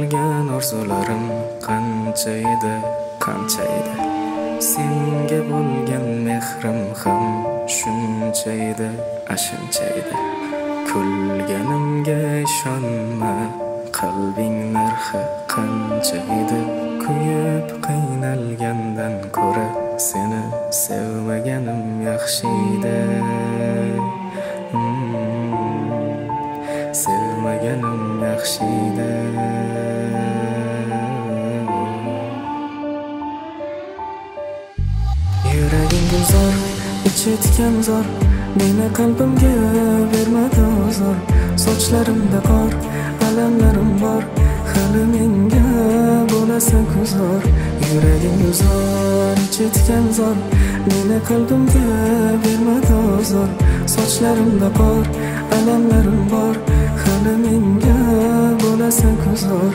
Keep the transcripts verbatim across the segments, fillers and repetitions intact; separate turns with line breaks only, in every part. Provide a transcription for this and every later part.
qolgan orzularim qancha edi, qancha edi. Senga bo'lgan mehrim ham shuncha edi, ashuncha edi. Kulganimga ishonma, qalbing narxi qancha edi. Kuyib qiynalgandan ko'ra seni sevmaganim yaxshi edi. Sevmaganim yaxshi edi. Yuraging gulzor, ichi tikan zor, meni qalbimga bermadi ozor. Sochlarimda qor, alamlarim bor, hali menga bo'lasan kuzor. Yuraging gulzor, ichi tikan zor, meni qalbimga bermadi ozor. Sochlarimda qor, alamlarim bor, hali menga bo'lasan kuzor.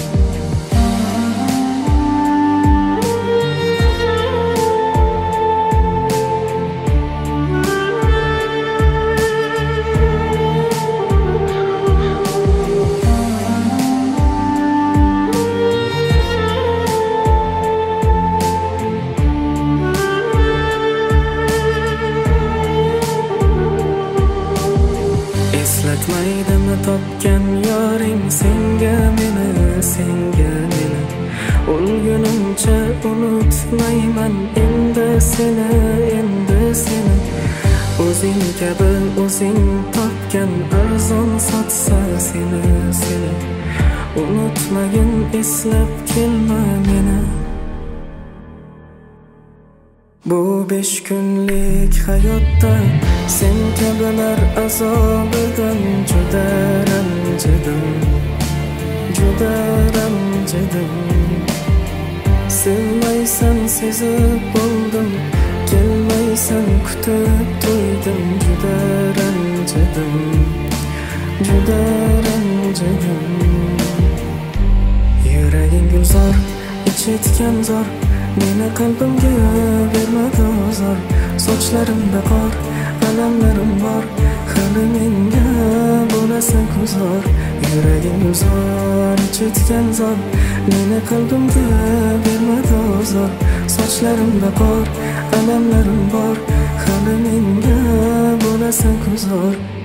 Eslatmaydimi topgan yoring senga meni, senga meni. O'lgunimcha unutmayman endi seni, endi seni. O'zing kabi o'zing topgan arzon sotsa seni, seni. Unutmagin, eslab kelma meni. Bu besh kunlik hayotda sen kabilar azobidan juda ranjidim, juda ranjidim. Sevmaysan sezib bo'ldim, kelmaysan kutib to'ydim. Juda ranjidim, juda ranjidim. Yuraging gulzor, ichi tikan zor, meni qalbimga bermadi ozor. Sochlarimda qor, alamlarim bor, hali menga bo'lasan kuzor. Yuraging gulzor, ichi tikan zor, meni qalbimga bermadi ozor. Sochlarimda qor, alamlarim bor, hali menga bo'lasan kuzor.